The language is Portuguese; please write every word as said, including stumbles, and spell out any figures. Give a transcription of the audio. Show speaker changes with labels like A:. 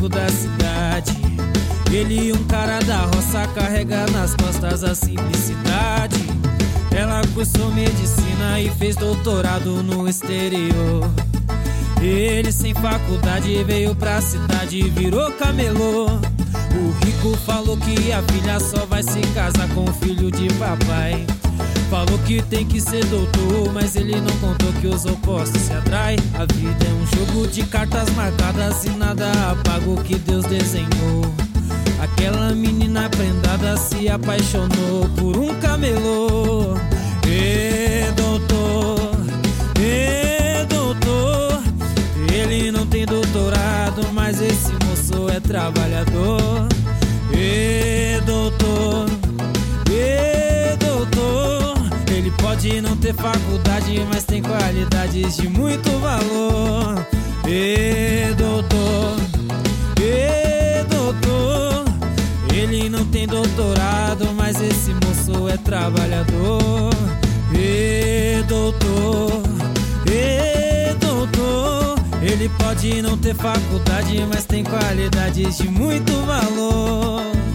A: rico da cidade. Ele, um cara da roça, carrega nas costas a simplicidade. Ela cursou medicina e fez doutorado no exterior. Ele, sem faculdade, veio pra cidade e virou camelô. O rico falou que a filha só vai se casar com o filho de papai. Falou que tem que ser doutor, mas ele não contou que os opostos se atraem. A vida é um jogo de cartas marcadas e nada apaga o que Deus desenhou. Aquela menina prendada se apaixonou por um camelô. Ê, doutor, ê, doutor, ele não tem doutorado, mas esse moço é trabalhador. Ê, doutor, ê, doutor, ele pode não ter faculdade, mas tem qualidades de muito valor. Ê, doutor, ê, doutor, ele não tem doutorado, mas esse moço é trabalhador. Ê, doutor, ê, doutor, ele pode não ter faculdade, mas tem qualidades de muito valor.